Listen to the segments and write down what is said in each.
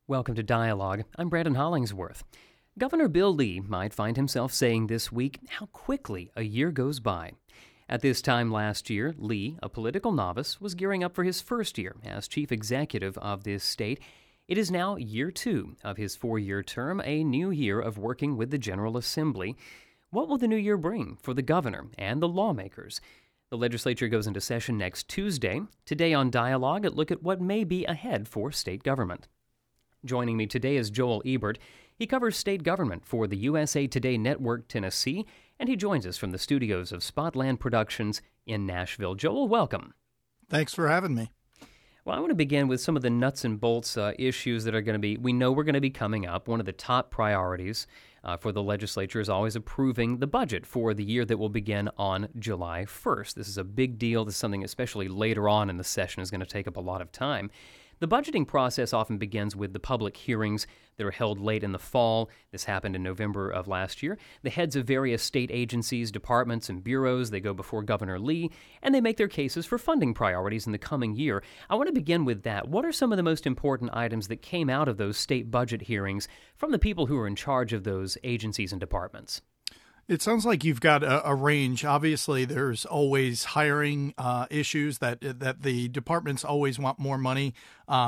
Welcome to Dialogue. I'm Brandon Hollingsworth. Governor Bill Lee might find himself saying this week how quickly a year goes by. At this time last year, Lee, a political novice, was gearing up for his first year as chief executive of this state. It is now year 2 of his 4-year term, a new year of working with the General Assembly. What will the new year bring for the governor and the lawmakers? The legislature goes into session next Tuesday. Today on Dialogue, a look at what may be ahead for state government. Joining me today is Joel Ebert. He covers state government for the USA Today Network Tennessee, and he joins us from the studios of Spotland Productions in Nashville. Joel, welcome. Thanks for having me. Well, I want to begin with some of the nuts and bolts issues that are going to be, we know we're going to be coming up. One of the top priorities for the legislature is always approving the budget for the year that will begin on July 1st. This is a big deal. This is something especially later on in the session is going to take up a lot of time. The budgeting process often begins with the public hearings that are held late in the fall. This happened in November of last year. The heads of various state agencies, departments, and bureaus, they go before Governor Lee, and they make their cases for funding priorities in the coming year. I want to begin with that. What are some of the most important items that came out of those state budget hearings from the people who are in charge of those agencies and departments? It sounds like you've got a range. Obviously, there's always hiring issues that the departments always want more money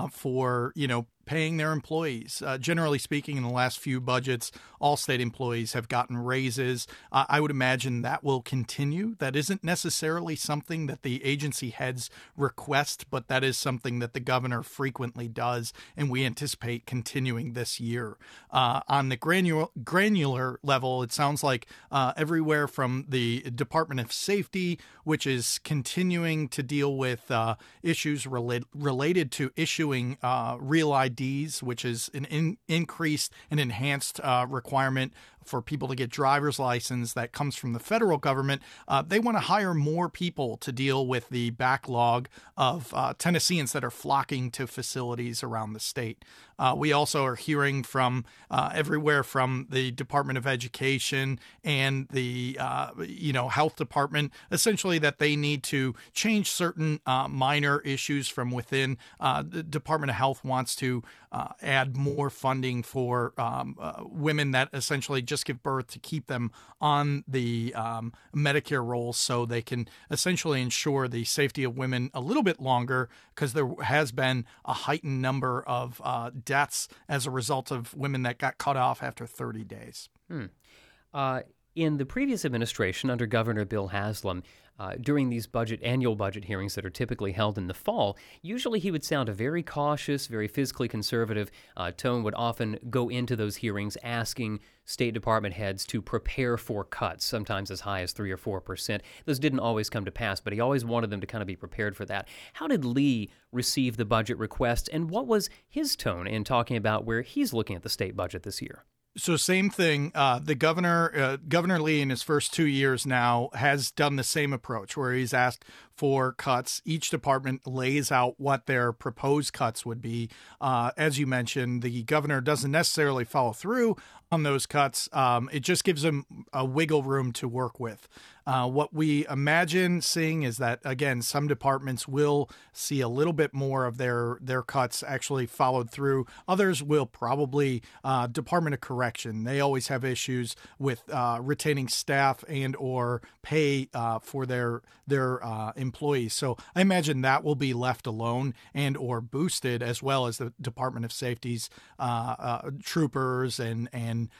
for, paying their employees. Generally speaking, in the last few budgets, all state employees have gotten raises. I would imagine that will continue. That isn't necessarily something that the agency heads request, but that is something that the governor frequently does, and we anticipate continuing this year. On the granular level, it sounds like everywhere from the Department of Safety, which is continuing to deal with issues related to issuing real IDs, which is an increased and enhanced requirement for people to get driver's license that comes from the federal government. They want to hire more people to deal with the backlog of Tennesseans that are flocking to facilities around the state. We also are hearing from everywhere from the Department of Education and the Health Department, essentially that they need to change certain minor issues from within. The Department of Health wants to add more funding for women that essentially just give birth to keep them on the Medicare rolls so they can essentially ensure the safety of women a little bit longer, because there has been a heightened number of deaths as a result of women that got cut off after 30 days. In the previous administration under Governor Bill Haslam, during these annual budget hearings that are typically held in the fall, usually he would sound a very cautious, very fiscally conservative tone, would often go into those hearings asking State Department heads to prepare for cuts, sometimes as high as 3 or 4%. Those didn't always come to pass, but he always wanted them to kind of be prepared for that. How did Lee receive the budget request, and what was his tone in talking about where he's looking at the state budget this year? So same thing. The Governor Lee in his first 2 years now has done the same approach where he's asked for cuts. Each department lays out what their proposed cuts would be. As you mentioned, the governor doesn't necessarily follow through on those cuts. It just gives him a wiggle room to work with. What we imagine seeing is that, again, some departments will see a little bit more of their cuts actually followed through. Others will probably, Department of Correction, they always have issues with retaining staff and or pay for their employees. So I imagine that will be left alone and or boosted, as well as the Department of Safety's troopers and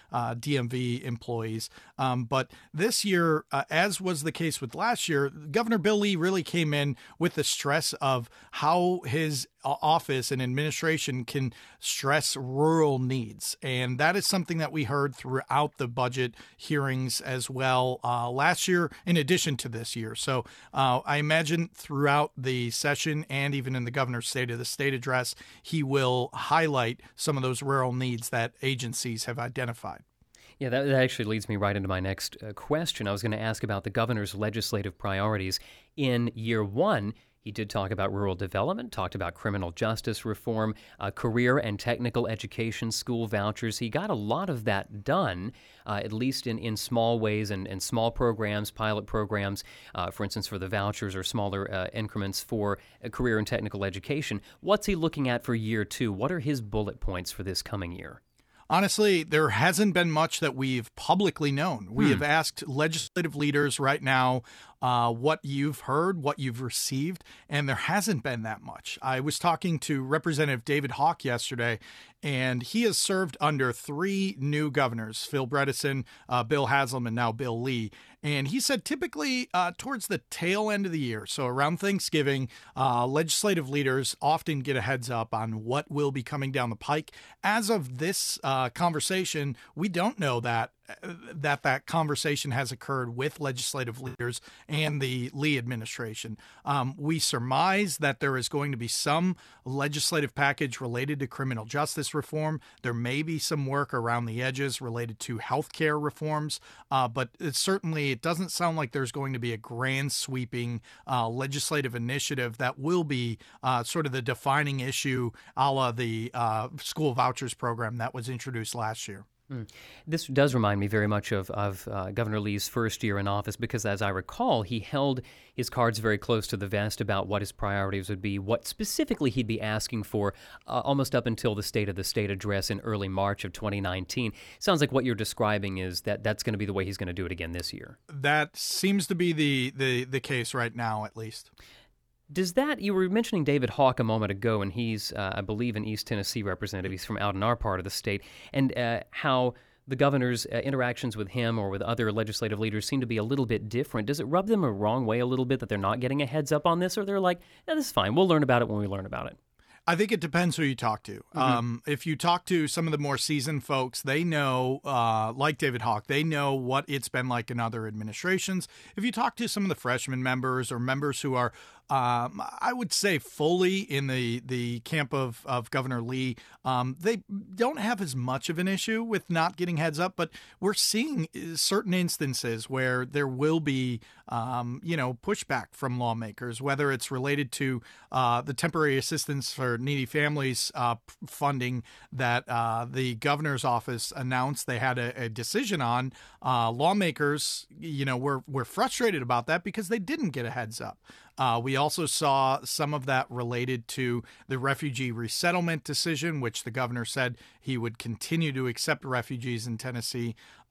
DMV employees. But this year, as was the case with last year, Governor Bill Lee really came in with the stress of how his office and administration can stress rural needs. And that is something that we heard throughout the budget hearings as well last year, in addition to this year. So I imagine throughout the session and even in the governor's State of the State address, he will highlight some of those rural needs that agencies have identified. Yeah, that actually leads me right into my next question. I was going to ask about the governor's legislative priorities. In year 1, He did talk about rural development, talked about criminal justice reform, career and technical education, school vouchers. He got a lot of that done, at least in small ways and small programs, pilot programs, for instance, for the vouchers or smaller increments for career and technical education. What's he looking at for year two? What are his bullet points for this coming year? Honestly, there hasn't been much that we've publicly known. We have asked legislative leaders right now what you've heard, what you've received, and there hasn't been that much. I was talking to Representative David Hawk yesterday, and he has served under 3 new governors, Phil Bredesen, Bill Haslam, and now Bill Lee. And he said typically towards the tail end of the year, so around Thanksgiving, legislative leaders often get a heads up on what will be coming down the pike. As of this conversation, we don't know that conversation has occurred with legislative leaders and the Lee administration. We surmise that there is going to be some legislative package related to criminal justice reform. There may be some work around the edges related to healthcare reforms, but it doesn't sound like there's going to be a grand sweeping legislative initiative that will be sort of the defining issue a la the school vouchers program that was introduced last year. This does remind me very much of Governor Lee's first year in office because, as I recall, he held his cards very close to the vest about what his priorities would be, what specifically he'd be asking for almost up until the State of the State address in early March of 2019. Sounds like what you're describing is that's going to be the way he's going to do it again this year. That seems to be the case right now, at least. You were mentioning David Hawk a moment ago, and he's, I believe, an East Tennessee representative. He's from out in our part of the state, and how the governor's interactions with him or with other legislative leaders seem to be a little bit different. Does it rub them a wrong way a little bit that they're not getting a heads up on this, or they're like, this is fine, we'll learn about it when we learn about it? I think it depends who you talk to. If you talk to some of the more seasoned folks, they know, like David Hawk, they know what it's been like in other administrations. If you talk to some of the freshman members or members who are, I would say, fully in the camp of Governor Lee, they don't have as much of an issue with not getting heads up, but we're seeing certain instances where there will be, pushback from lawmakers, whether it's related to the temporary assistance for needy families funding that the governor's office announced they had a decision on. Lawmakers, were frustrated about that because they didn't get a heads up. We also saw some of that related to the refugee resettlement decision, which the governor said he would continue to accept refugees in Tennessee.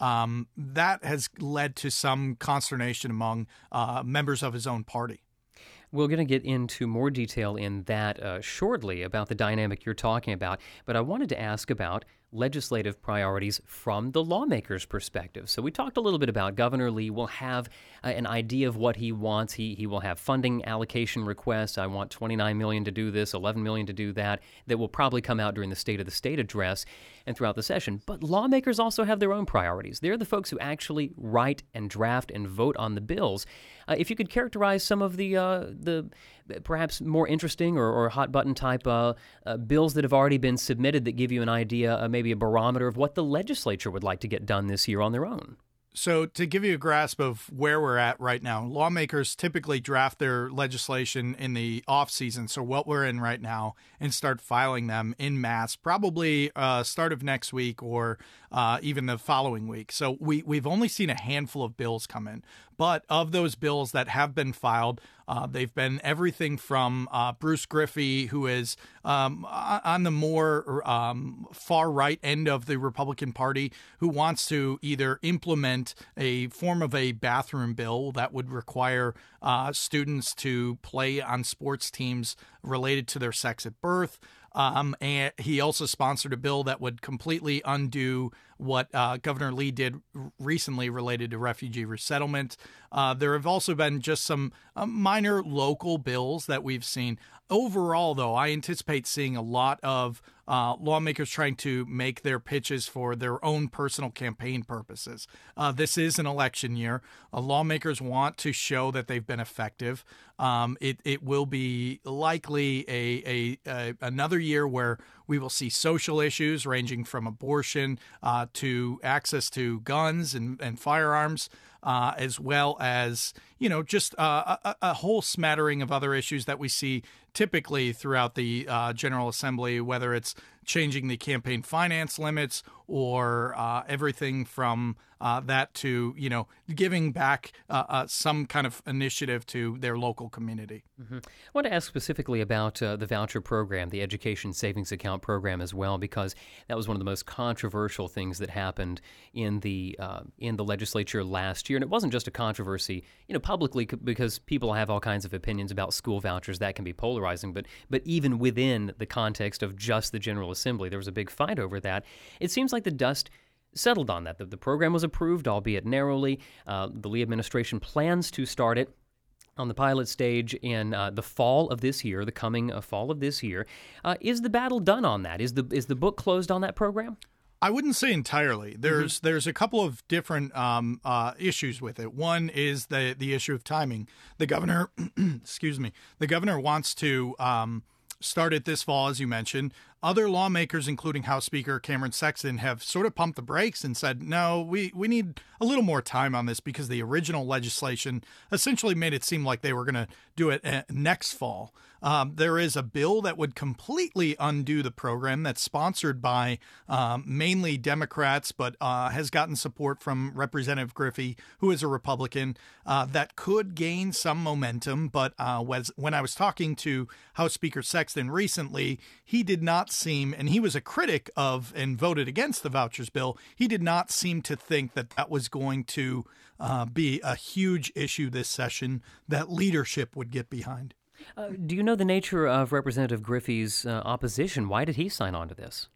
That has led to some consternation among members of his own party. We're going to get into more detail in that shortly about the dynamic you're talking about, but I wanted to ask about legislative priorities from the lawmaker's perspective. So we talked a little bit about Governor Lee will have an idea of what he wants. He will have funding allocation requests. I want $29 million to do this, $11 million to do that will probably come out during the State of the State address and throughout the session. But lawmakers also have their own priorities. They're the folks who actually write and draft and vote on the bills. If you could characterize some of the perhaps more interesting or hot button type bills that have already been submitted that give you an idea, maybe a barometer of what the legislature would like to get done this year on their own. So to give you a grasp of where we're at right now, lawmakers typically draft their legislation in the off season, so what we're in right now, and start filing them in mass, probably start of next week or even the following week. So we've only seen a handful of bills come in. But of those bills that have been filed, they've been everything from Bruce Griffey, who is on the more far right end of the Republican Party, who wants to either implement a form of a bathroom bill that would require students to play on sports teams related to their sex at birth. And he also sponsored a bill that would completely undo what Governor Lee did recently related to refugee resettlement. There have also been just some minor local bills that we've seen. Overall, though, I anticipate seeing a lot of lawmakers trying to make their pitches for their own personal campaign purposes. This is an election year. Lawmakers want to show that they've been effective. It will be likely another year where We will see social issues ranging from abortion to access to guns and firearms, as well as, just a whole smattering of other issues that we see typically throughout the General Assembly, whether it's changing the campaign finance limits or everything from that to, giving back some kind of initiative to their local community. Mm-hmm. I want to ask specifically about the voucher program, the Education Savings Account program as well, because that was one of the most controversial things that happened in the legislature last year. And it wasn't just a controversy, publicly, because people have all kinds of opinions about school vouchers that can be polarizing. But even within the context of just the General Assembly, there was a big fight over that. It seems like the dust settled on that. The program was approved, albeit narrowly. The Lee administration plans to start it on the pilot stage in the fall of this year, the coming fall of this year. Is the battle done on that? Is the book closed on that program? I wouldn't say entirely. There's a couple of different issues with it. One is the issue of timing. The governor, the governor wants to start it this fall, as you mentioned. Other lawmakers, including House Speaker Cameron Sexton, have sort of pumped the brakes and said, no, we need a little more time on this, because the original legislation essentially made it seem like they were going to do it next fall. There is a bill that would completely undo the program that's sponsored by mainly Democrats, but has gotten support from Representative Griffey, who is a Republican, that could gain some momentum. But when I was talking to House Speaker Sexton recently, he did not seem, and he was a critic of and voted against the vouchers bill, he did not seem to think that was going to be a huge issue this session that leadership would get behind. Do you know the nature of Representative Griffey's opposition? Why did he sign on to this?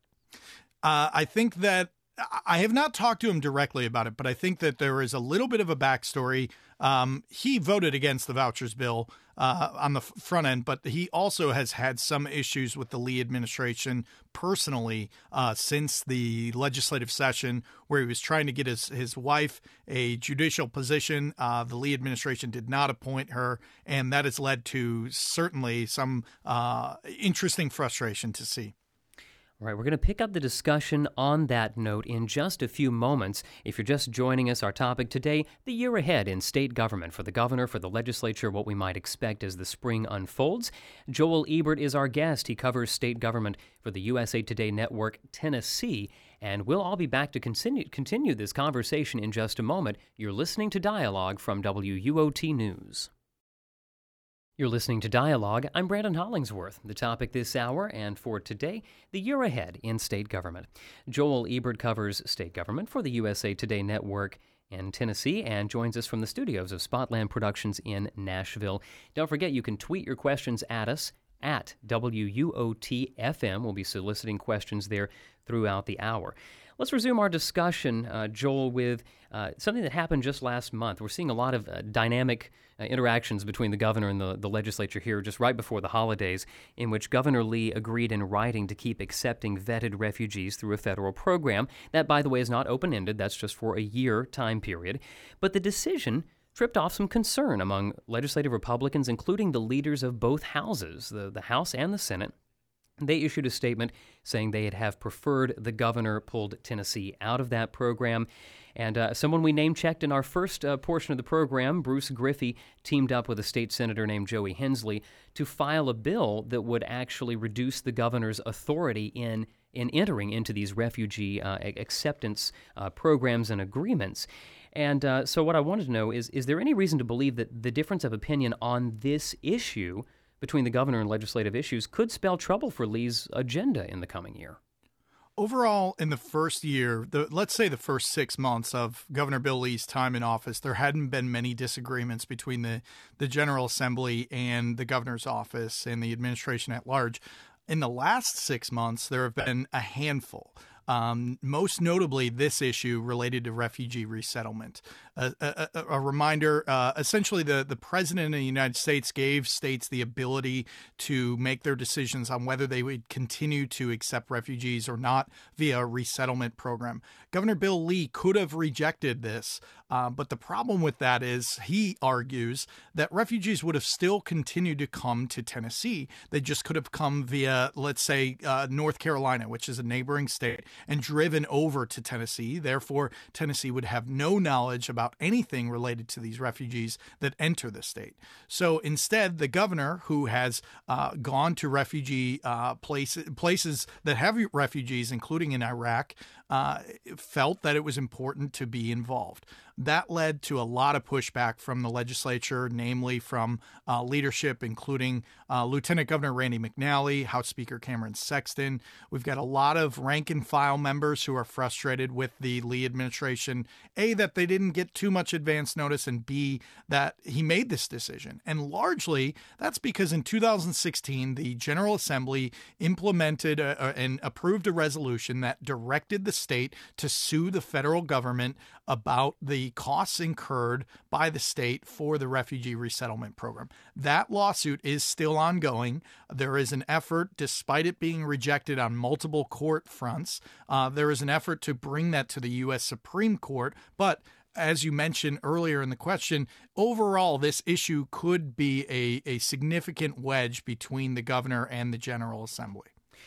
I think that I have not talked to him directly about it, but I think that there is a little bit of a backstory. He voted against the vouchers bill on the front end, but he also has had some issues with the Lee administration personally since the legislative session, where he was trying to get his wife a judicial position. The Lee administration did not appoint her, and that has led to certainly some interesting frustration to see. All right, we're going to pick up the discussion on that note in just a few moments. If you're just joining us, our topic today, the year ahead in state government, for the governor, for the legislature, what we might expect as the spring unfolds. Joel Ebert is our guest. He covers state government for the USA Today Network, Tennessee, and we'll all be back to continue this conversation in just a moment. You're listening to Dialogue from WUOT News. You're listening to Dialogue. I'm Brandon Hollingsworth. The topic this hour and for today, the year ahead in state government. Joel Ebert covers state government for the USA Today Network in Tennessee and joins us from the studios of Spotland Productions in Nashville. Don't forget, you can tweet your questions at us at WUOT-FM. We'll be soliciting questions there throughout the hour. Let's resume our discussion, Joel, with something that happened just last month. We're seeing a lot of dynamic interactions between the governor and the legislature here just right before the holidays, in which Governor Lee agreed in writing to keep accepting vetted refugees through a federal program. That, by the way, is not open-ended. That's just for a year time period. But the decision tripped off some concern among legislative Republicans, including the leaders of both houses, the House and the Senate. They issued a statement saying they'd have preferred the governor pulled Tennessee out of that program. And someone we name-checked in our first portion of the program, Bruce Griffey, teamed up with a state senator named Joey Hensley to file a bill that would actually reduce the governor's authority in entering into these refugee acceptance programs and agreements. And so what I wanted to know is there any reason to believe that the difference of opinion on this issue between the governor and legislative issues could spell trouble for Lee's agenda in the coming year? Overall, in the first year, let's say the first 6 months of Governor Bill Lee's time in office, there hadn't been many disagreements between the General Assembly and the governor's office and the administration at large. In the last 6 months, there have been a handful. Most notably, this issue related to refugee resettlement. A reminder, essentially the President of the United States gave states the ability to make their decisions on whether they would continue to accept refugees or not via a resettlement program. Governor Bill Lee could have rejected this But the problem with that is, he argues that refugees would have still continued to come to Tennessee. They just could have come via, let's say, North Carolina, which is a neighboring state, and driven over to Tennessee. Therefore, Tennessee would have no knowledge about anything related to these refugees that enter the state. So instead, the governor, who has gone to refugee places that have refugees, including in Iraq, felt that it was important to be involved. That led to a lot of pushback from the legislature, namely from leadership, including Lieutenant Governor Randy McNally, House Speaker Cameron Sexton. We've got a lot of rank and file members who are frustrated with the Lee administration, A, that they didn't get too much advance notice, and B, that he made this decision. And largely, that's because in 2016, the General Assembly implemented and approved a resolution that directed the state to sue the federal government about the costs incurred by the state for the refugee resettlement program. That lawsuit is still ongoing. There is an effort, despite it being rejected on multiple court fronts, there is an effort to bring that to the U.S. Supreme Court. But as you mentioned earlier in the question, overall, this issue could be a significant wedge between the governor and the General Assembly.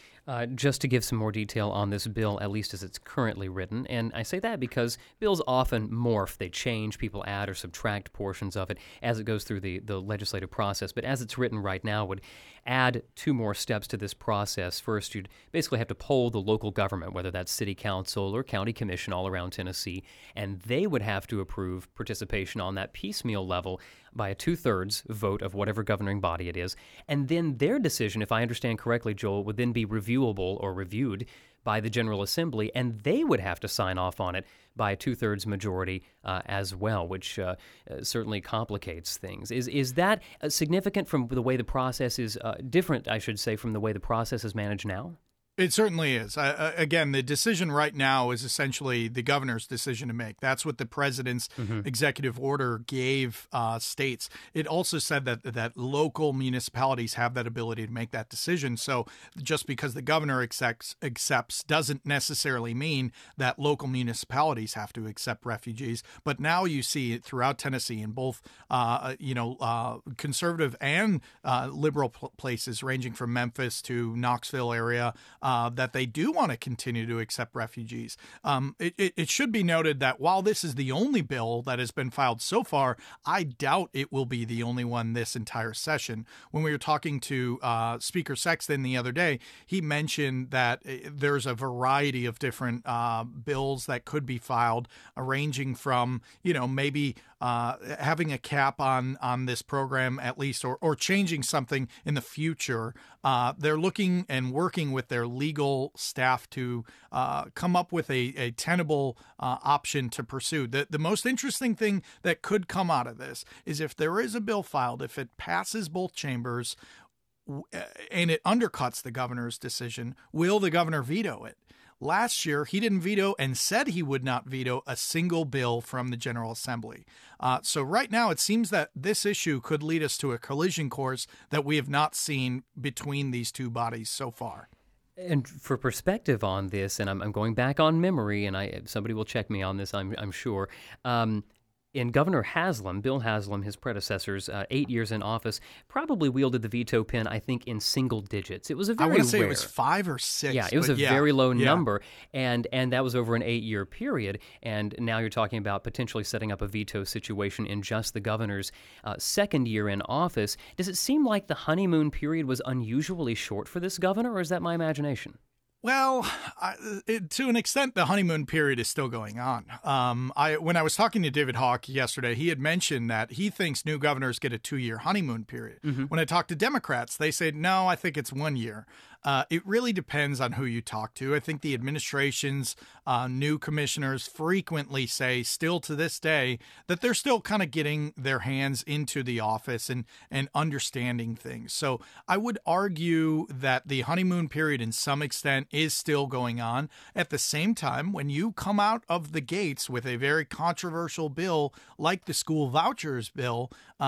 Just to give some more detail on this bill, at least as it's currently written, and I say that because bills often morph, they change, people add or subtract portions of it as it goes through the legislative process, but as it's written right now, would add 2 more steps to this process. First, you'd basically have to poll the local government, whether that's city council or county commission all around Tennessee, and they would have to approve participation on that piecemeal level by a 2/3 vote of whatever governing body it is. And then their decision, if I understand correctly, Joel, would then be reviewable or reviewed by the General Assembly, and they would have to sign off on it by a 2/3 majority as well, which certainly complicates things. Is that significant from the way the process is different, I should say, from the way the process is managed now? It certainly is. Again, the decision right now is essentially the governor's decision to make. That's what the president's executive order gave states. It also said that local municipalities have that ability to make that decision. So just because the governor accepts doesn't necessarily mean that local municipalities have to accept refugees. But now you see it throughout Tennessee in both, conservative and liberal places, ranging from Memphis to Knoxville area, that they do want to continue to accept refugees. It should be noted that while this is the only bill that has been filed so far, I doubt it will be the only one this entire session. When we were talking to Speaker Sexton the other day, he mentioned that there's a variety of different bills that could be filed, ranging from, maybe having a cap on this program at least, or changing something in the future. They're looking and working with their legal staff to come up with a tenable option to pursue. The most interesting thing that could come out of this is, if there is a bill filed, if it passes both chambers and it undercuts the governor's decision, will the governor veto it? Last year, he didn't veto and said he would not veto a single bill from the General Assembly. So right now, it seems that this issue could lead us to a collision course that we have not seen between these two bodies so far. And for perspective on this, and I'm going back on memory, and somebody will check me on this, I'm sure. In Governor Haslam, Bill Haslam, his predecessors, 8 years in office, probably wielded the veto pen, I think, in single digits. It was a very rare. I want to say it was 5 or 6. Yeah, it was a very low number, and that was over an 8-year period. And now you're talking about potentially setting up a veto situation in just the governor's second year in office. Does it seem like the honeymoon period was unusually short for this governor, or is that my imagination? Well, to an extent, the honeymoon period is still going on. When I was talking to David Hawk yesterday, he had mentioned that he thinks new governors get a 2-year honeymoon period. When I talked to Democrats, they said, no, I think it's 1 year. It really depends on who you talk to. I think the administration's new commissioners frequently say, still to this day, that they're still kind of getting their hands into the office and understanding things. So I would argue that the honeymoon period, in some extent, is still going on. At the same time, when you come out of the gates with a very controversial bill like the school vouchers bill,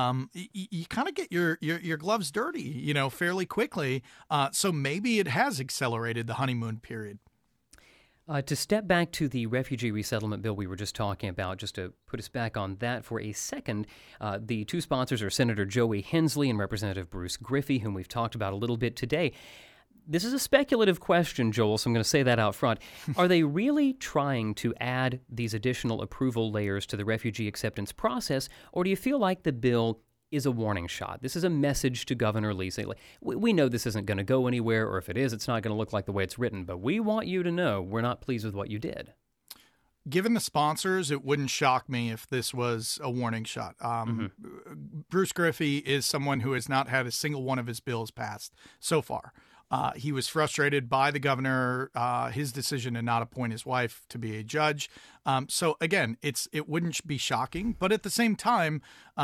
you kind of get your gloves dirty, fairly quickly. So maybe it has accelerated the honeymoon period. To step back to the refugee resettlement bill we were just talking about, just to put us back on that for a second, the two sponsors are Senator Joey Hensley and Representative Bruce Griffey, whom we've talked about a little bit today. This is a speculative question, Joel, so I'm going to say that out front. Are they really trying to add these additional approval layers to the refugee acceptance process, or do you feel like the bill is a warning shot? This is a message to Governor Lee saying, we know this isn't going to go anywhere, or if it is, it's not going to look like the way it's written, but we want you to know we're not pleased with what you did. Given the sponsors, it wouldn't shock me if this was a warning shot. Bruce Griffey is someone who has not had a single one of his bills passed so far. He was frustrated by the governor, his decision to not appoint his wife to be a judge. So again, it wouldn't be shocking, but at the same time,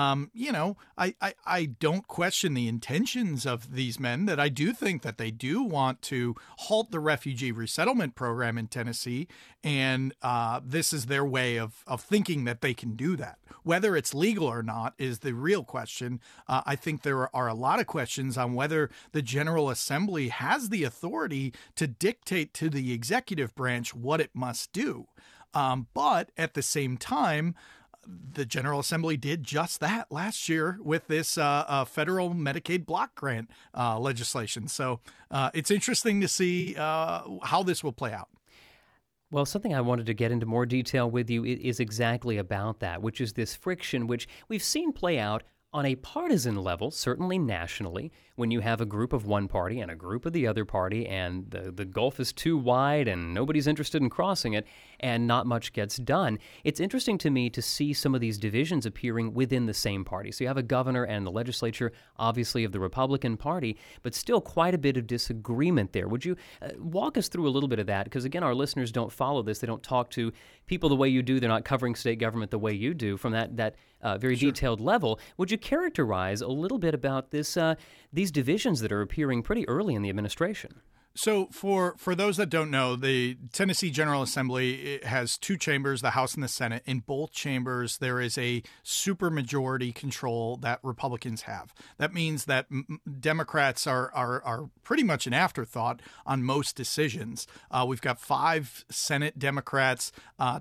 I don't question the intentions of these men. That I do think that they do want to halt the refugee resettlement program in Tennessee, and this is their way of thinking that they can do that. Whether it's legal or not is the real question. I think there are a lot of questions on whether the General Assembly has the authority to dictate to the executive branch what it must do. But at the same time, the General Assembly did just that last year with this federal Medicaid block grant legislation. So it's interesting to see how this will play out. Well, something I wanted to get into more detail with you is exactly about that, which is this friction, which we've seen play out on a partisan level, certainly nationally, when you have a group of one party and a group of the other party, and the gulf is too wide and nobody's interested in crossing it, and not much gets done. It's interesting to me to see some of these divisions appearing within the same party. So you have a governor and the legislature, obviously of the Republican Party, but still quite a bit of disagreement there. Would you walk us through a little bit of that? Because again, our listeners don't follow this. They don't talk to people the way you do. They're not covering state government the way you do from that very detailed level. Would you characterize a little bit about these divisions that are appearing pretty early in the administration? So for those that don't know, the Tennessee General Assembly has two chambers, the House and the Senate. In both chambers, there is a supermajority control that Republicans have. That means that Democrats are pretty much an afterthought on most decisions. We've got 5 Senate Democrats,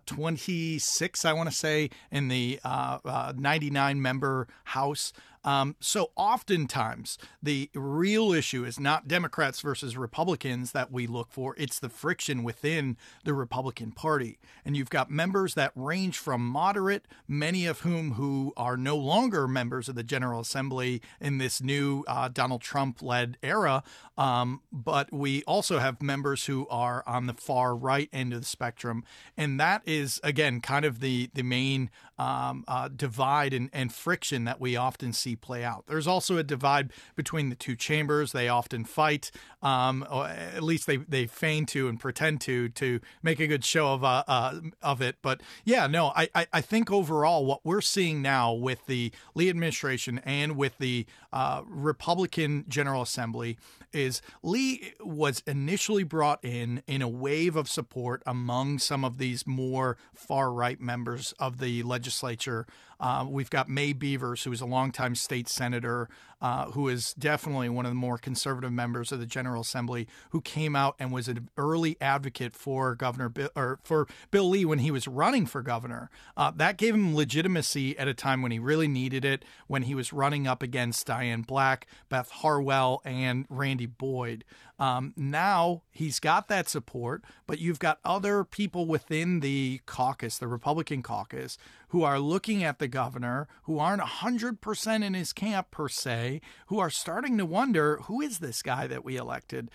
26, I want to say, in the 99-member House. So oftentimes the real issue is not Democrats versus Republicans that we look for. It's the friction within the Republican Party. And you've got members that range from moderate, many of who are no longer members of the General Assembly in this new Donald Trump-led era. But we also have members who are on the far right end of the spectrum. And that is, again, kind of the main divide and friction that we often see play out. There's also a divide between the two chambers. They often fight, or at least they feign to and pretend to make a good show of it. But yeah, no, I think overall what we're seeing now with the Lee administration and with the Republican General Assembly is Lee was initially brought in a wave of support among some of these more far-right members of the legislature. We've got May Beavers, who is a longtime state senator, who is definitely one of the more conservative members of the General Assembly, who came out and was an early advocate for for Bill Lee when he was running for governor. That gave him legitimacy at a time when he really needed it, when he was running up against Diane Black, Beth Harwell, and Randy Boyd. Now he's got that support, but you've got other people within the caucus, the Republican caucus, who are looking at the governor, who aren't 100% in his camp per se, who are starting to wonder, who is this guy that we elected?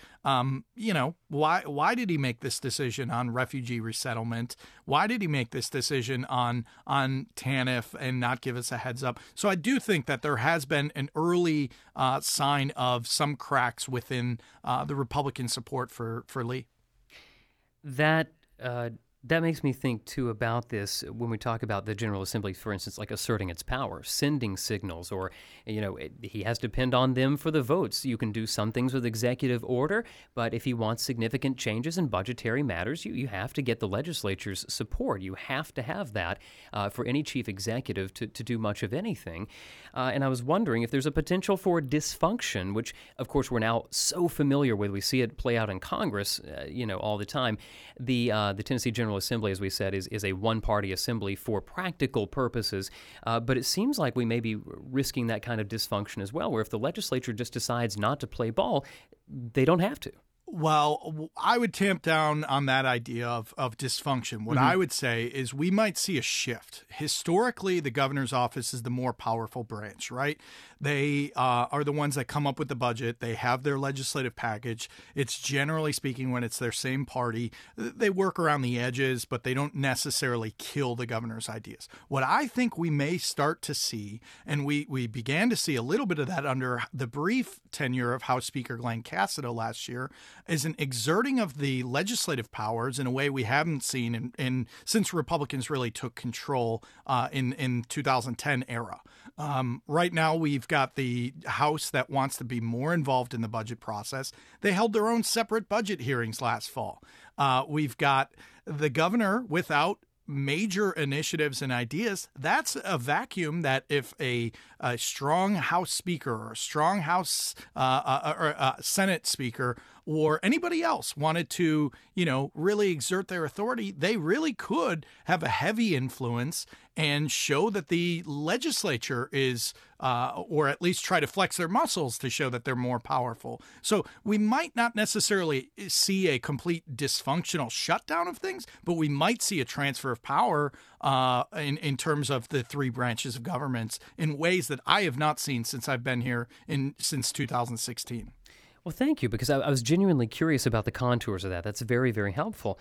Why did he make this decision on refugee resettlement? Why did he make this decision on TANF and not give us a heads up? So I do think that there has been an early sign of some cracks within the Republican support for Lee. That That makes me think, too, about this when we talk about the General Assembly, for instance, like asserting its power, sending signals, or, he has to depend on them for the votes. You can do some things with executive order, but if he wants significant changes in budgetary matters, you have to get the legislature's support. You have to have that for any chief executive to do much of anything. And I was wondering if there's a potential for dysfunction, which, of course, we're now so familiar with. We see it play out in Congress, all the time. The Tennessee General Assembly, as we said, is a one-party assembly for practical purposes, but it seems like we may be risking that kind of dysfunction as well, where if the legislature just decides not to play ball, they don't have to. Well, I would tamp down on that idea of dysfunction. What I would say is we might see a shift. Historically, the governor's office is the more powerful branch, right? They are the ones that come up with the budget. They have their legislative package. It's generally speaking, when it's their same party, they work around the edges, but they don't necessarily kill the governor's ideas. What I think we may start to see, and we began to see a little bit of that under the brief tenure of House Speaker Glenn Cassidy last year, is an exerting of the legislative powers in a way we haven't seen since Republicans really took control in 2010 era. Right now, we've got the House that wants to be more involved in the budget process. They held their own separate budget hearings last fall. We've got the governor without major initiatives and ideas. That's a vacuum that if a strong House Speaker or a strong House Senate Speaker or anybody else wanted to, really exert their authority, they really could have a heavy influence and show that the legislature is, or at least try to flex their muscles to show that they're more powerful. So we might not necessarily see a complete dysfunctional shutdown of things, but we might see a transfer of power in terms of the three branches of governments in ways that I have not seen since I've been here since 2016. Well, thank you, because I was genuinely curious about the contours of that. That's very, very helpful.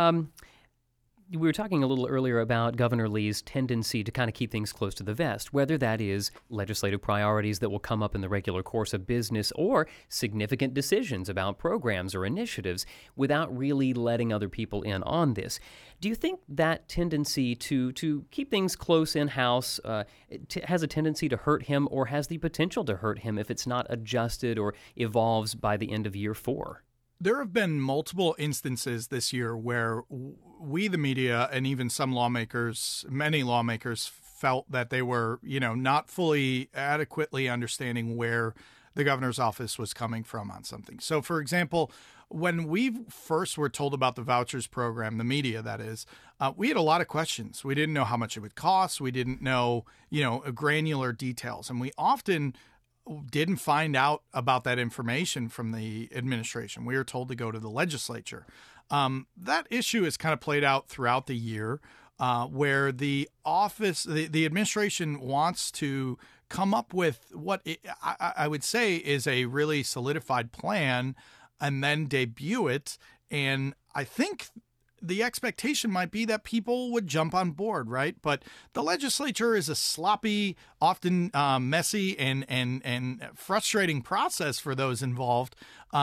We were talking a little earlier about Governor Lee's tendency to kind of keep things close to the vest, whether that is legislative priorities that will come up in the regular course of business or significant decisions about programs or initiatives without really letting other people in on this. Do you think that tendency to keep things close in-house has a tendency to hurt him, or has the potential to hurt him if it's not adjusted or evolves by the end of year 4? There have been multiple instances this year where we, the media, and even some lawmakers, many lawmakers, felt that they were, not fully adequately understanding where the governor's office was coming from on something. So, for example, when we first were told about the vouchers program, the media, that is, we had a lot of questions. We didn't know how much it would cost. We didn't know, granular details. And we often didn't find out about that information from the administration. We were told to go to the legislature. That issue has kind of played out throughout the year, where the administration wants to come up with what I would say is a really solidified plan and then debut it. And I think the expectation might be that people would jump on board, right? But the legislature is a sloppy, often messy and frustrating process for those involved.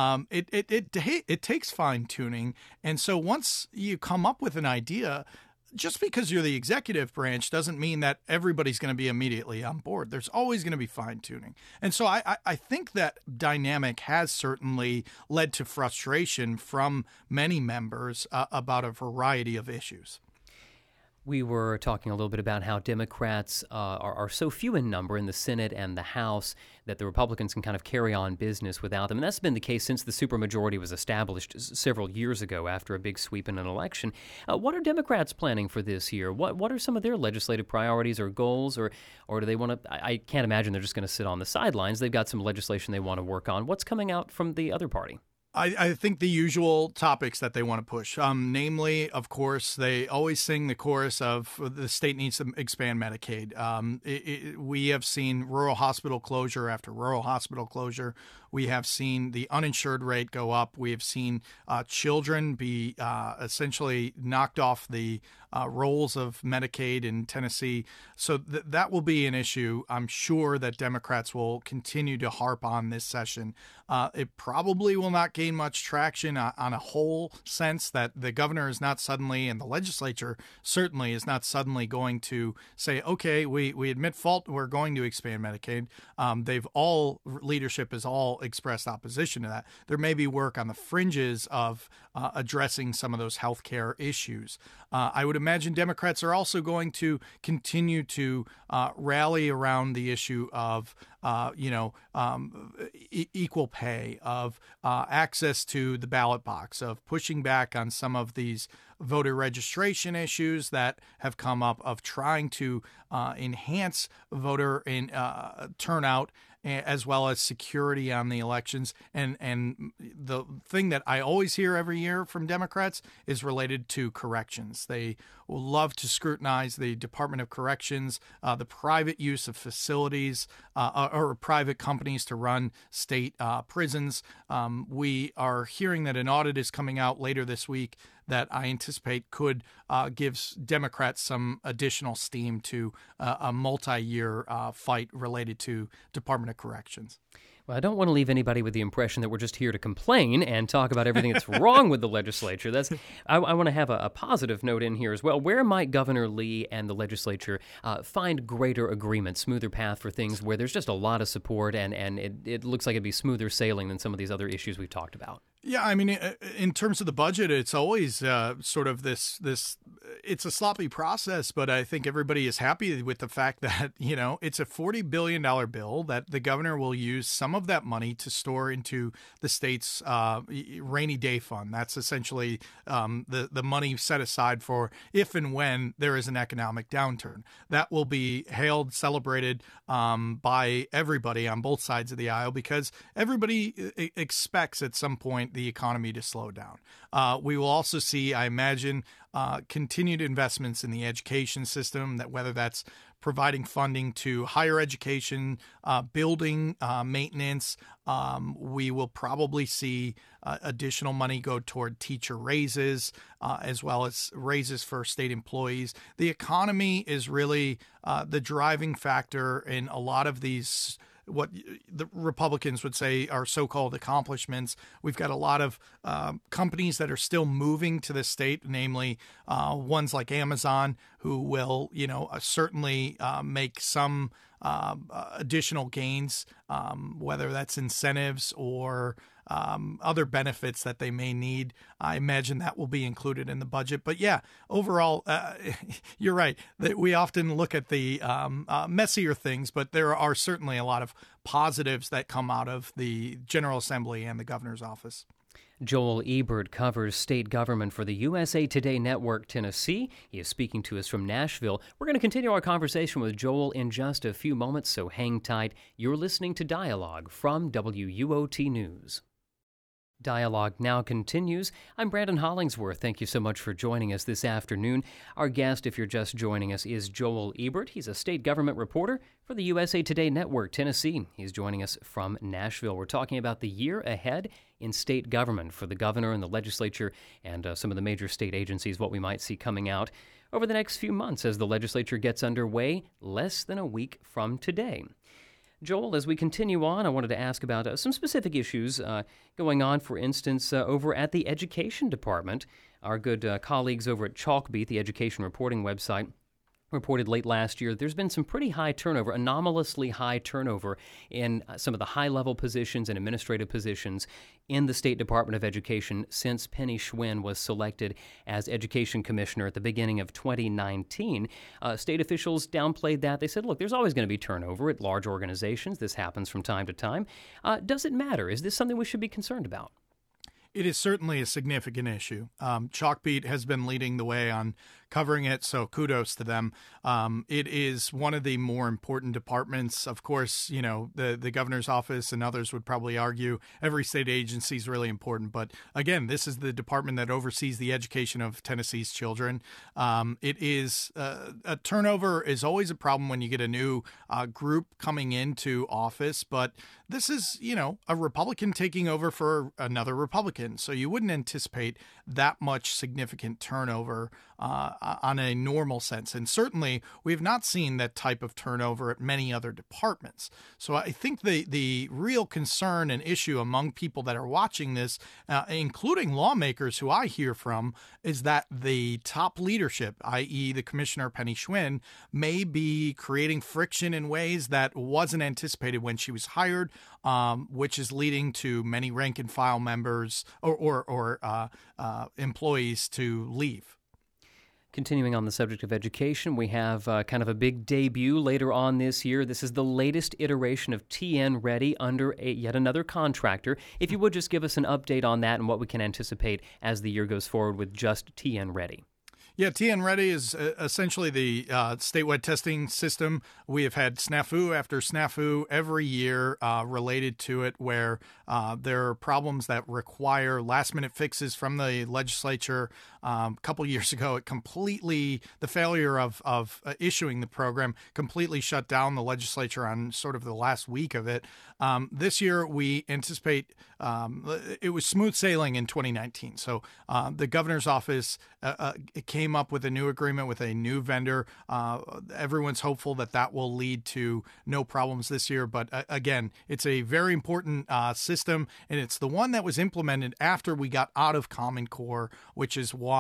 It takes fine tuning, and so once you come up with an idea, just because you're the executive branch doesn't mean that everybody's going to be immediately on board. There's always going to be fine tuning. And so I think that dynamic has certainly led to frustration from many members about a variety of issues. We were talking a little bit about how Democrats are so few in number in the Senate and the House that the Republicans can kind of carry on business without them. And that's been the case since the supermajority was established several years ago after a big sweep in an election. What are Democrats planning for this year? What are some of their legislative priorities or goals? Or do they want to – I can't imagine they're just going to sit on the sidelines. They've got some legislation they want to work on. What's coming out from the other party? I think the usual topics that they want to push, namely, of course, they always sing the chorus of the state needs to expand Medicaid. We have seen rural hospital closure after rural hospital closure. We have seen the uninsured rate go up. We have seen children be essentially knocked off the rolls of Medicaid in Tennessee. So that will be an issue. I'm sure that Democrats will continue to harp on this session. It probably will not gain much traction on a whole sense, that the governor is not suddenly, and the legislature certainly is not suddenly going to say, okay, we admit fault, we're going to expand Medicaid. Leadership has all expressed opposition to that. There may be work on the fringes of addressing some of those healthcare issues. I would imagine Democrats are also going to continue to rally around the issue of equal pay, of access to the ballot box, of pushing back on some of these voter registration issues that have come up, of trying to enhance voter turnout, as well as security on the elections. And the thing that I always hear every year from Democrats is related to corrections. They will love to scrutinize the Department of Corrections, the private use of facilities or private companies to run state prisons. We are hearing that an audit is coming out later this week that I anticipate could give Democrats some additional steam to a multi-year fight related to Department of Corrections. Well, I don't want to leave anybody with the impression that we're just here to complain and talk about everything that's wrong with the legislature. I want to have a positive note in here as well. Where might Governor Lee and the legislature find greater agreement, smoother path for things where there's just a lot of support and it looks like it'd be smoother sailing than some of these other issues we've talked about? Yeah, I mean, in terms of the budget, it's always sort of this. It's a sloppy process, but I think everybody is happy with the fact that, it's a $40 billion bill that the governor will use some of that money to store into the state's rainy day fund. That's essentially the money set aside for if and when there is an economic downturn. That will be hailed, celebrated by everybody on both sides of the aisle, because everybody expects at some point the economy to slow down. We will also see, I imagine, continued investments in the education system, that whether that's providing funding to higher education, building maintenance. We will probably see additional money go toward teacher raises, as well as raises for state employees. The economy is really the driving factor in a lot of these, what the Republicans would say are so-called accomplishments. We've got a lot of companies that are still moving to the state, namely ones like Amazon, who will, certainly make some additional gains, whether that's incentives or other benefits that they may need. I imagine that will be included in the budget. But yeah, overall, you're right that we often look at the messier things, but there are certainly a lot of positives that come out of the General Assembly and the governor's office. Joel Ebert covers state government for the USA Today Network, Tennessee. He is speaking to us from Nashville. We're going to continue our conversation with Joel in just a few moments, so hang tight. You're listening to Dialogue from WUOT News. Dialogue now continues. I'm Brandon Hollingsworth. Thank you so much for joining us this afternoon. Our guest, if you're just joining us, is Joel Ebert. He's a state government reporter for the USA Today Network, Tennessee. He's joining us from Nashville. We're talking about the year ahead in state government for the governor and the legislature and some of the major state agencies, what we might see coming out over the next few months as the legislature gets underway less than a week from today. Joel, as we continue on, I wanted to ask about some specific issues going on, for instance, over at the Education Department. Our good colleagues over at Chalkbeat, the education reporting website, reported late last year there's been some pretty high turnover, anomalously high turnover in some of the high-level positions and administrative positions in the State Department of Education since Penny Schwinn was selected as Education Commissioner at the beginning of 2019. State officials downplayed that. They said, look, there's always going to be turnover at large organizations. This happens from time to time. Does it matter? Is this something we should be concerned about? It is certainly a significant issue. Chalkbeat has been leading the way on covering it. So kudos to them. It is one of the more important departments. Of course, the governor's office and others would probably argue every state agency is really important. But again, this is the department that oversees the education of Tennessee's children. It is a turnover is always a problem when you get a new group coming into office. But this is, a Republican taking over for another Republican. So you wouldn't anticipate that much significant turnover on a normal sense. And certainly we have not seen that type of turnover at many other departments. So I think the real concern and issue among people that are watching this, including lawmakers who I hear from, is that the top leadership, i.e. the Commissioner Penny Schwinn, may be creating friction in ways that wasn't anticipated when she was hired, which is leading to many rank and file members or employees to leave. Continuing on the subject of education, we have kind of a big debut later on this year. This is the latest iteration of TN Ready under yet another contractor. If you would just give us an update on that and what we can anticipate as the year goes forward with just TN Ready. Yeah, TN Ready is essentially the statewide testing system. We have had snafu after snafu every year related to it, where there are problems that require last-minute fixes from the legislature. A couple years ago, the failure of issuing the program completely shut down the legislature on sort of the last week of it. This year, we anticipate it was smooth sailing in 2019. So the governor's office came up with a new agreement with a new vendor. Everyone's hopeful that will lead to no problems this year. But again, it's a very important system, and it's the one that was implemented after we got out of Common Core, which is why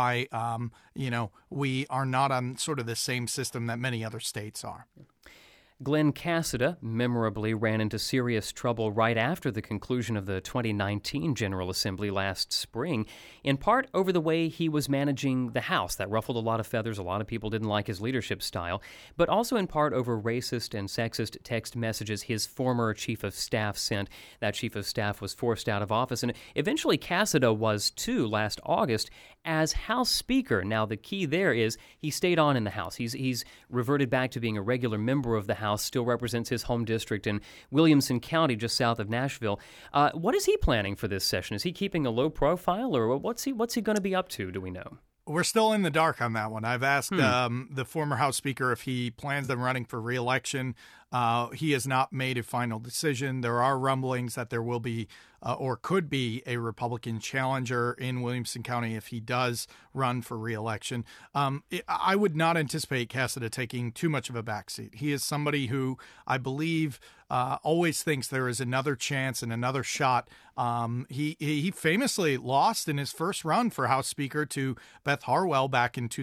we are not on sort of the same system that many other states are. Glen Casada memorably ran into serious trouble right after the conclusion of the 2019 General Assembly last spring, in part over the way he was managing the House. That ruffled a lot of feathers. A lot of people didn't like his leadership style, but also in part over racist and sexist text messages his former chief of staff sent. That chief of staff was forced out of office, and eventually Casada was too last August as House Speaker. Now, the key there is he stayed on in the House. He's reverted back to being a regular member of the House, still represents his home district in Williamson County, just south of Nashville. What is he planning for this session? Is he keeping a low profile, or what's he going to be up to? Do we know? We're still in the dark on that one. I've asked the former House Speaker if he plans on running for re-election. He has not made a final decision. There are rumblings that there will be or could be a Republican challenger in Williamson County if he does run for re-election. I would not anticipate Casada taking too much of a backseat. He is somebody who I believe always thinks there is another chance and another shot. He famously lost in his first run for House Speaker to Beth Harwell back in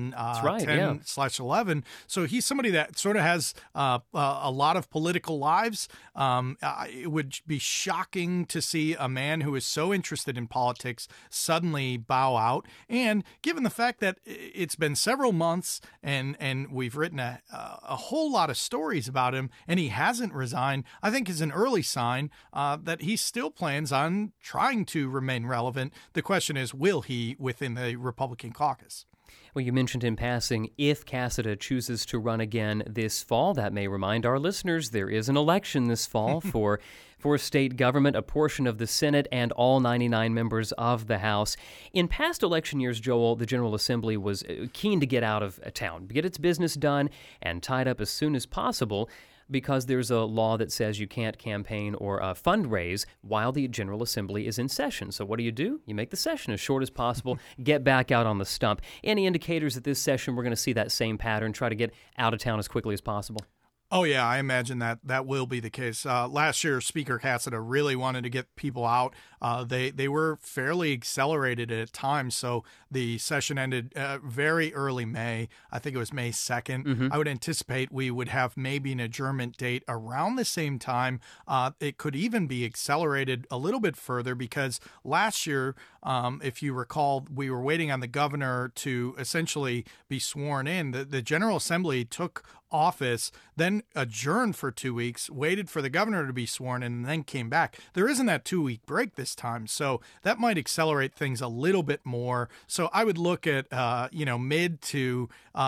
2010/11. So he's somebody that sort of has a lot of political lives. It would be shocking to see a man who is so interested in politics suddenly bow out. And given the fact that it's been several months and we've written a whole lot of stories about him and he hasn't resigned, I think is an early sign that he still plans on trying to remain relevant. The question is, will he within the Republican caucus? Well, you mentioned in passing, if Casada chooses to run again this fall, that may remind our listeners there is an election this fall for state government, a portion of the Senate, and all 99 members of the House. In past election years, Joel, the General Assembly was keen to get out of town, get its business done, and tied up as soon as possible, because there's a law that says you can't campaign or fundraise while the General Assembly is in session. So what do? You make the session as short as possible, get back out on the stump. Any indicators that this session we're going to see that same pattern, try to get out of town as quickly as possible? Oh, yeah, I imagine that will be the case. Last year, Speaker Casada really wanted to get people out. They were fairly accelerated at times, so the session ended very early May. I think it was May 2nd. Mm-hmm. I would anticipate we would have maybe an adjournment date around the same time. It could even be accelerated a little bit further because last year If you recall, we were waiting on the governor to essentially be sworn in. The General Assembly took office, then adjourned for 2 weeks, waited for the governor to be sworn in, and then came back. There isn't that 2-week break this time, so that might accelerate things a little bit more. So I would look at mid to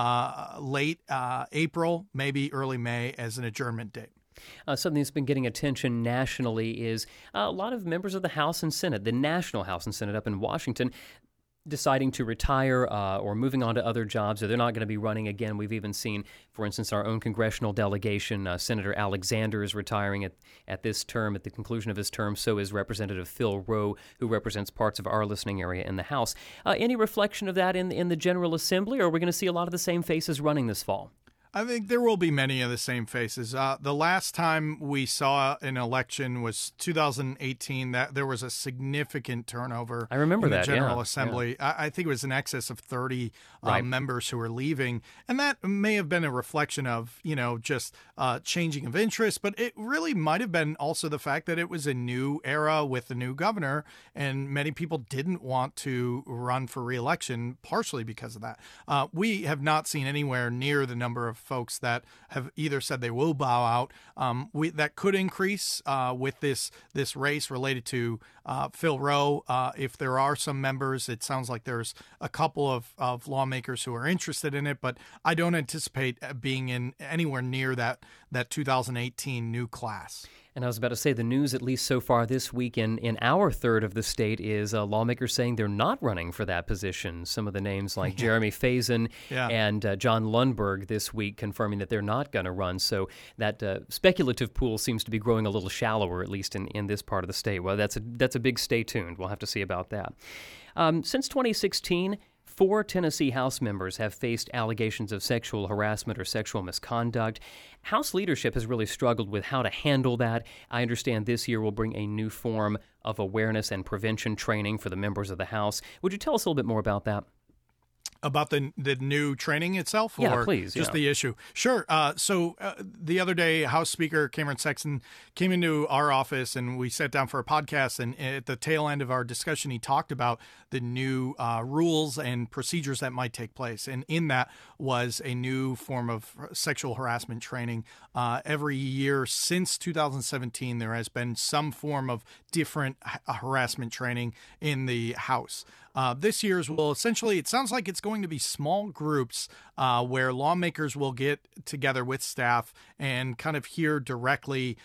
late April, maybe early May as an adjournment date. Something that's been getting attention nationally is a lot of members of the House and Senate, the National House and Senate up in Washington, deciding to retire or moving on to other jobs, or they're not going to be running again. We've even seen, for instance, our own congressional delegation, Senator Alexander is retiring at this term, at the conclusion of his term. So is Representative Phil Rowe, who represents parts of our listening area in the House. Any reflection of that in the General Assembly, or are we going to see a lot of the same faces running this fall? I think there will be many of the same faces. The last time we saw an election was 2018. That there was a significant turnover. I remember in the that, General yeah, Assembly. yeah. I think it was in excess of 30 Right. members who were leaving, and that may have been a reflection of just changing of interest. But it really might have been also the fact that it was a new era with a new governor, and many people didn't want to run for re-election, partially because of that. We have not seen anywhere near the number of folks that have either said they will bow out. That could increase with this race related to Phil Rowe. If there are some members, it sounds like there's a couple of lawmakers who are interested in it, but I don't anticipate being in anywhere near that 2018 new class. And I was about to say, the news, at least so far this week in our third of the state, is lawmakers saying they're not running for that position. Some of the names like Jeremy Faison and John Lundberg this week confirming that they're not going to run. So that speculative pool seems to be growing a little shallower, at least in this part of the state. Well, that's a big stay tuned. We'll have to see about that. Since 2016, 4 Tennessee House members have faced allegations of sexual harassment or sexual misconduct. House leadership has really struggled with how to handle that. I understand this year will bring a new form of awareness and prevention training for the members of the House. Would you tell us a little bit more about that? About the new training itself, or please, just the issue? Sure. So the other day, House Speaker Cameron Sexton came into our office and we sat down for a podcast. And at the tail end of our discussion, he talked about the new rules and procedures that might take place. And in that was a new form of sexual harassment training. Every year since 2017, there has been some form of different harassment training in the House. This year's will essentially, it sounds like it's going to be small groups where lawmakers will get together with staff and kind of hear directly,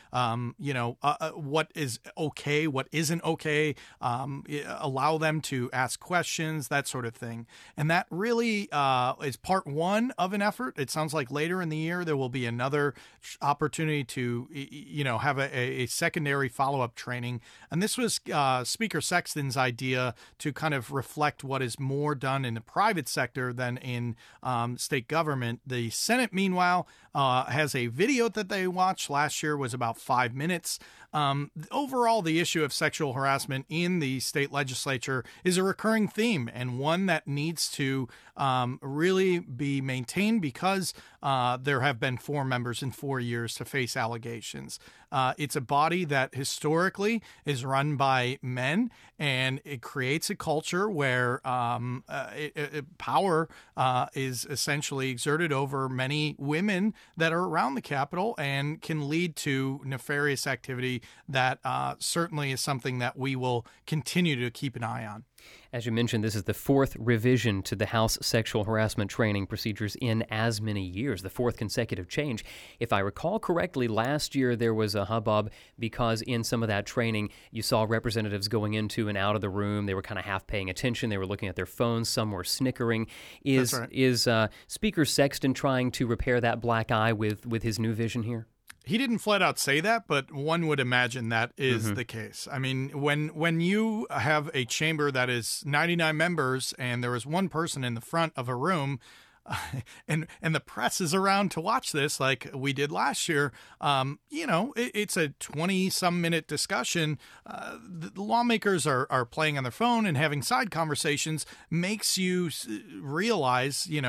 what is okay, what isn't okay, allow them to ask questions, that sort of thing. And that really is part one of an effort. It sounds like later in the year there will be another opportunity to, have a secondary follow-up training. And this was Speaker Sexton's idea to kind of reflect what is more done in the private sector than in state government. The Senate, meanwhile, has a video that they watched last year, was about 5 minutes. Overall, the issue of sexual harassment in the state legislature is a recurring theme and one that needs to really be maintained because there have been 4 members in 4 years to face allegations. It's a body that historically is run by men, and it creates a culture where power is essentially exerted over many women that are around the Capitol and can lead to nefarious activity that certainly is something that we will continue to keep an eye on. As you mentioned, this is the 4th revision to the House sexual harassment training procedures in as many years, the 4th consecutive change. If I recall correctly, last year there was a hubbub because in some of that training, you saw representatives going into and out of the room. They were kind of half paying attention. They were looking at their phones. Some were snickering. That's right. Is Speaker Sexton trying to repair that black eye with his new vision here? He didn't flat out say that, but one would imagine that is the case. I mean, when you have a chamber that is 99 members and there is one person in the front of a room, and the press is around to watch this like we did last year, it's a 20-some minute discussion. The lawmakers are playing on their phone and having side conversations makes you realize,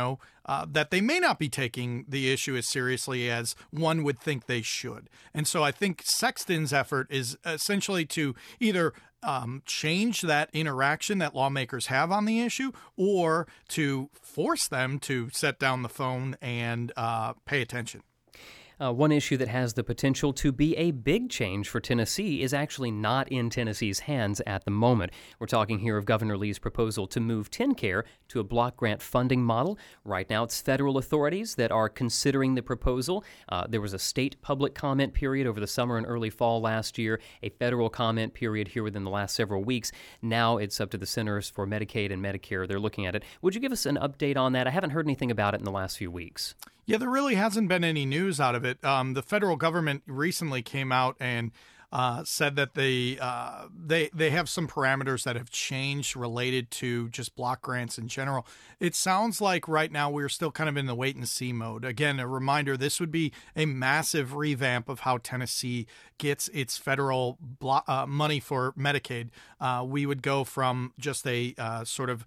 that they may not be taking the issue as seriously as one would think they should. And so I think Sexton's effort is essentially to either change that interaction that lawmakers have on the issue, or to force them to set down the phone and pay attention. One issue that has the potential to be a big change for Tennessee is actually not in Tennessee's hands at the moment. We're talking here of Governor Lee's proposal to move TennCare to a block grant funding model. Right now, it's federal authorities that are considering the proposal. There was a state public comment period over the summer and early fall last year, a federal comment period here within the last several weeks. Now it's up to the Centers for Medicaid and Medicare. They're looking at it. Would you give us an update on that? I haven't heard anything about it in the last few weeks. Yeah, there really hasn't been any news out of it. The federal government recently came out and said that they have some parameters that have changed related to just block grants in general. It sounds like right now we're still kind of in the wait and see mode. Again, a reminder, this would be a massive revamp of how Tennessee gets its federal money for Medicaid. We would go from just a sort of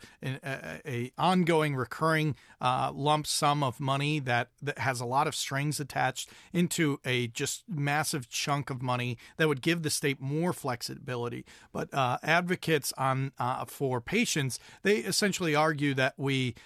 a ongoing recurring lump sum of money that has a lot of strings attached into a just massive chunk of money that would give the state more flexibility. But advocates for patients, they essentially argue that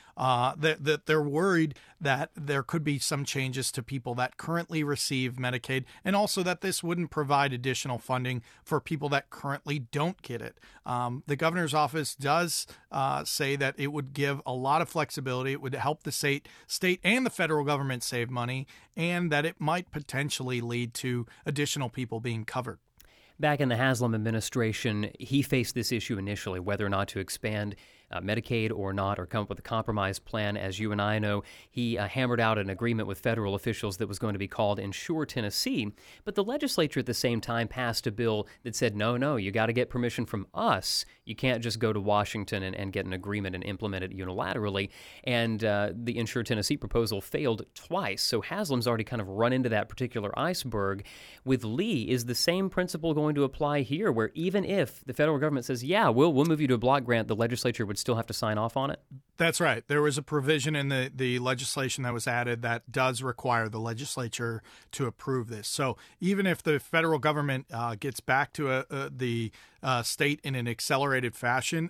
that they're worried that there could be some changes to people that currently receive Medicaid, and also that this wouldn't provide additional funding for people that currently don't get it. The governor's office does say that it would give a lot of flexibility. It would help the state and the federal government save money, and that it might potentially lead to additional people being covered. Back in the Haslam administration, he faced this issue initially, whether or not to expand Medicaid or not, or come up with a compromise plan. As you and I know, he hammered out an agreement with federal officials that was going to be called Insure Tennessee. But the legislature at the same time passed a bill that said, no, you got to get permission from us. You can't just go to Washington and get an agreement and implement it unilaterally. And the Insure Tennessee proposal failed twice. So Haslam's already kind of run into that particular iceberg. With Lee, is the same principle going to apply here, where even if the federal government says, yeah, we'll move you to a block grant, the legislature would still have to sign off on it? That's right. There was a provision in the legislation that was added that does require the legislature to approve this. So even if the federal government gets back to the state in an accelerated fashion,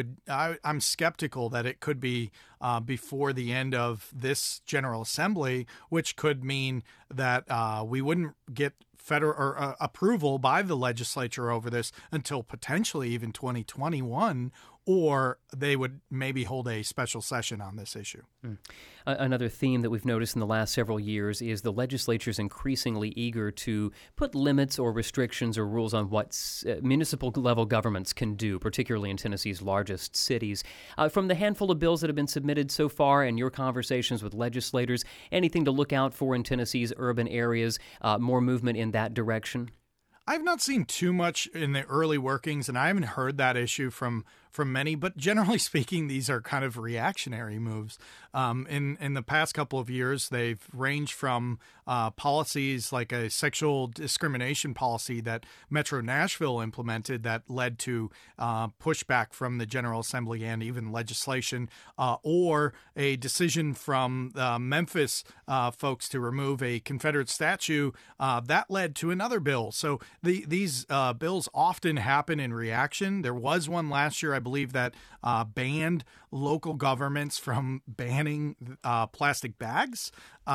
I'm skeptical that it could be before the end of this General Assembly, which could mean that we wouldn't get federal or approval by the legislature over this until potentially even 2021, or they would maybe hold a special session on this issue. Another theme that we've noticed in the last several years is the legislature's increasingly eager to put limits or restrictions or rules on what municipal level governments can do, particularly in Tennessee's largest cities. From the handful of bills that have been submitted so far and your conversations with legislators, anything to look out for in Tennessee's urban areas, more movement in that direction? I've not seen too much in the early workings, and I haven't heard that issue from many, but generally speaking, these are kind of reactionary moves. In the past couple of years, they've ranged from policies like a sexual discrimination policy that Metro Nashville implemented that led to pushback from the General Assembly and even legislation, or a decision from Memphis folks to remove a Confederate statue that led to another bill. So these bills often happen in reaction. There was one last year, I believe, that banned local governments from banning plastic bags.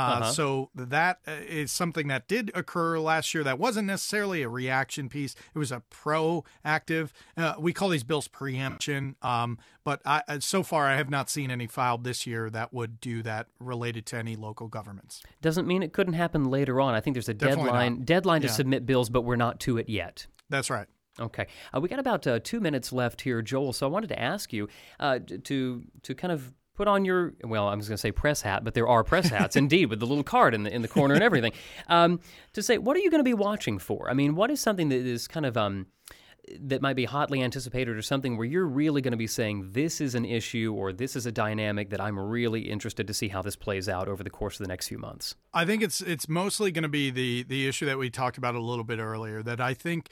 So that is something that did occur last year that wasn't necessarily a reaction piece. It was a proactive. We call these bills preemption. But so far, I have not seen any filed this year that would do that related to any local governments. Doesn't mean it couldn't happen later on. I think there's a deadline to submit bills, but we're not to it yet. That's right. Okay. We got about 2 minutes left here, Joel. So I wanted to ask you to kind of put on your, well, I was going to say press hat, but there are press hats indeed, with the little card in the corner and everything, to say, what are you going to be watching for? I mean, what is something that is kind of that might be hotly anticipated, or something where you're really going to be saying this is an issue or this is a dynamic that I'm really interested to see how this plays out over the course of the next few months? I think it's mostly going to be the issue that we talked about a little bit earlier, that I think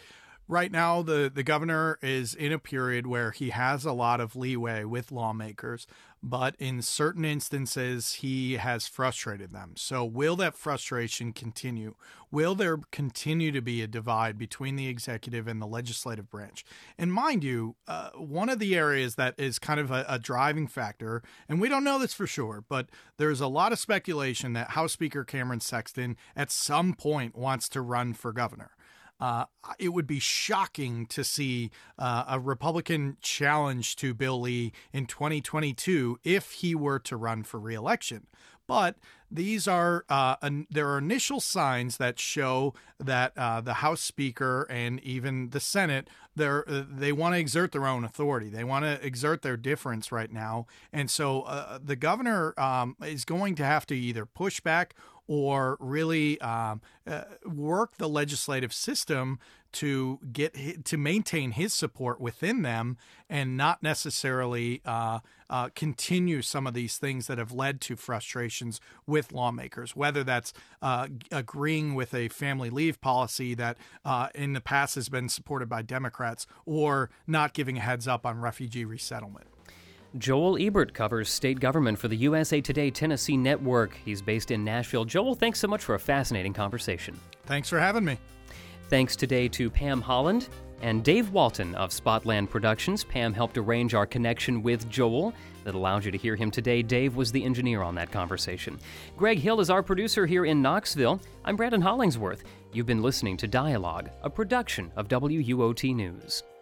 Right now, the governor is in a period where he has a lot of leeway with lawmakers, but in certain instances, he has frustrated them. So, will that frustration continue? Will there continue to be a divide between the executive and the legislative branch? And mind you, one of the areas that is kind of a driving factor, and we don't know this for sure, but there's a lot of speculation that House Speaker Cameron Sexton at some point wants to run for governor. It would be shocking to see a Republican challenge to Bill Lee in 2022 if he were to run for re-election. But these are there are initial signs that show that the House Speaker and even the Senate they want to exert their own authority. They want to exert their difference right now, and so the governor is going to have to either push back or really work the legislative system to maintain his support within them and not necessarily continue some of these things that have led to frustrations with lawmakers, whether that's agreeing with a family leave policy that in the past has been supported by Democrats or not giving a heads up on refugee resettlement. Joel Ebert covers state government for the USA Today Tennessee Network. He's based in Nashville. Joel, thanks so much for a fascinating conversation. Thanks for having me. Thanks today to Pam Holland and Dave Walton of Spotland Productions. Pam helped arrange our connection with Joel that allowed you to hear him today. Dave was the engineer on that conversation. Greg Hill is our producer here in Knoxville. I'm Brandon Hollingsworth. You've been listening to Dialogue, a production of WUOT News.